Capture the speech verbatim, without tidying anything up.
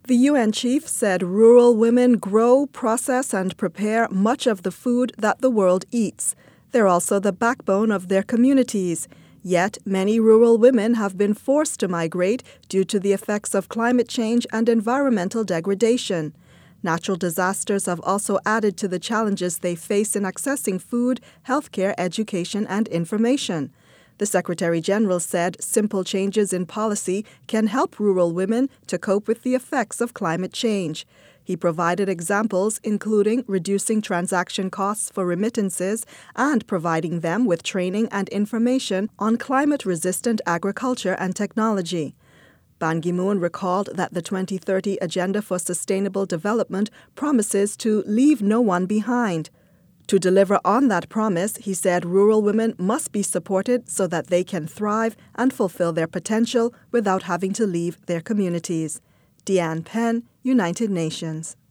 The U N chief said rural women grow, process, and prepare much of the food that the world eats. They're also the backbone of their communities. Yet, many rural women have been forced to migrate due to the effects of climate change and environmental degradation. Natural disasters have also added to the challenges they face in accessing food, healthcare, education, and information. The Secretary General said simple changes in policy can help rural women to cope with the effects of climate change. He provided examples including reducing transaction costs for remittances and providing them with training and information on climate-resistant agriculture and technology. Ban Ki-moon recalled that the twenty thirty Agenda for Sustainable Development promises to leave no one behind. To deliver on that promise, he said rural women must be supported so that they can thrive and fulfill their potential without having to leave their communities. Deanne Penn, United Nations.